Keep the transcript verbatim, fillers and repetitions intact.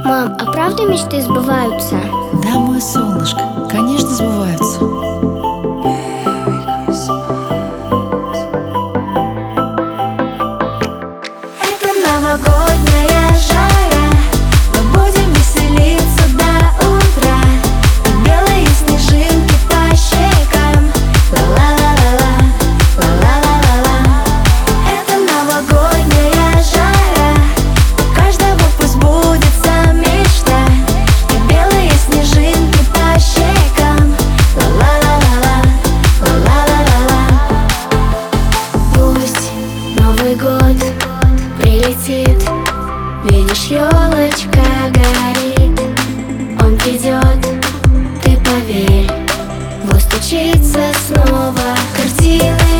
Мам, а правда мечты сбываются? Да, мое солнышко, конечно, сбываются. Это новогодняя жара, мы будем веселиться до утра. И белые снежинки по щекам. Ла-ла-ла-ла-ла, ла-ла-ла-ла-ла. Это новогодняя жара, у каждого пусть сбудется мечта. И белые снежинки по щекам. Ла-ла-ла-ла-ла, ла-ла-ла-ла-ла. Пусть Новый год прилетит, видишь, елочка горит. Он придет, ты поверь, вот стучится снова. Картины